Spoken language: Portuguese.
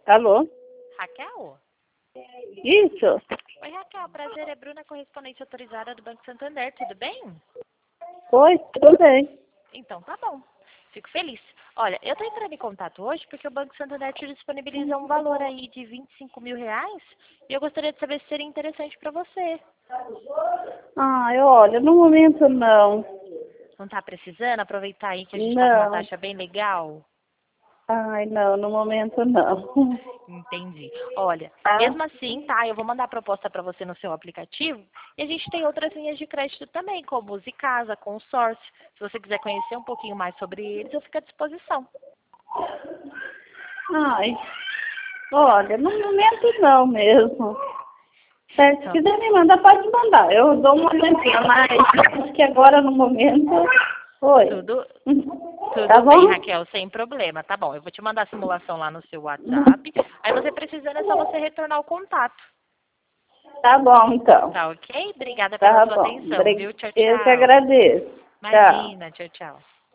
Alô? Raquel? Isso? Oi, Raquel. Prazer, é Bruna, correspondente autorizada do Banco Santander. Tudo bem? Oi, tudo bem. Então, tá bom. Fico feliz. Olha, eu tô entrando em contato hoje porque o Banco Santander te disponibiliza um valor aí de R$ 25.000 e eu gostaria de saber se seria interessante para você. Olha, no momento não. Não tá precisando aproveitar aí que a gente tá com uma Não. taxa bem legal? Não, no momento não. Entendi. Olha, Tá? mesmo assim, tá, eu vou mandar a proposta para você no seu aplicativo e a gente tem outras linhas de crédito também, como Usicasa, Consórcio. Se você quiser conhecer um pouquinho mais sobre eles, eu fico à disposição. Ai, olha, no momento não mesmo. Se Então, quiser me mandar, pode mandar. Eu dou uma olhadinha, mas acho que agora no momento. Oi. tudo, Tá tudo bem, bom? Raquel, sem problema. Tá bom, eu vou te mandar a simulação lá no seu WhatsApp. Aí você precisando, é só você retornar o contato. Tá bom, então. Tá ok? Obrigada pela Tá sua bom. atenção, viu? Tchau, Eu que tchau. agradeço. Tchau. Imagina, tchau, tchau.